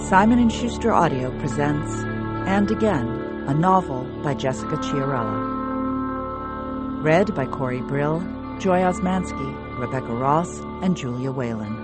Simon & Schuster Audio presents And Again, a novel by Jessica Chiarella. Read by Corey Brill, Joy Osmansky, Rebecca Ross, and Julia Whalen.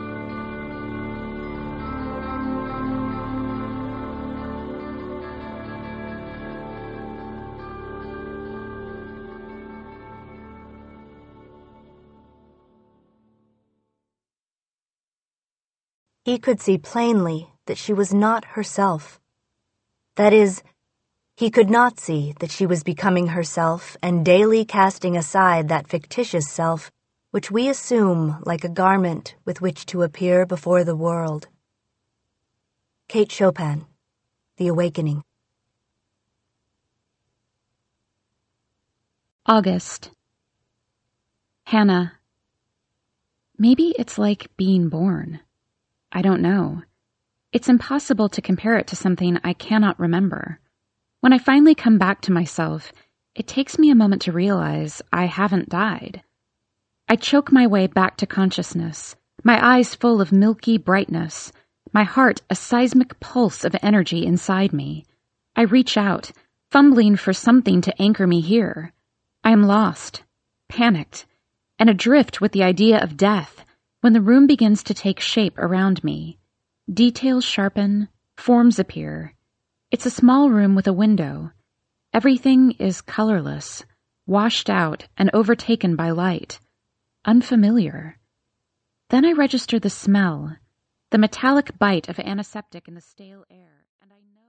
He could see plainly that she was not herself. That is, he could not see that she was becoming herself and daily casting aside that fictitious self which we assume like a garment with which to appear before the world. Kate Chopin, The Awakening. August. Hannah. Maybe it's like being born. I don't know. It's impossible to compare it to something I cannot remember. When I finally come back to myself, it takes me a moment to realize I haven't died. I choke my way back to consciousness, my eyes full of milky brightness, my heart a seismic pulse of energy inside me. I reach out, fumbling for something to anchor me here. I am lost, panicked, and adrift with the idea of death when the room begins to take shape around me. Details sharpen, forms appear. It's a small room with a window. Everything is colorless, washed out and overtaken by light. Unfamiliar. Then I register the smell, the metallic bite of antiseptic in the stale air, and I know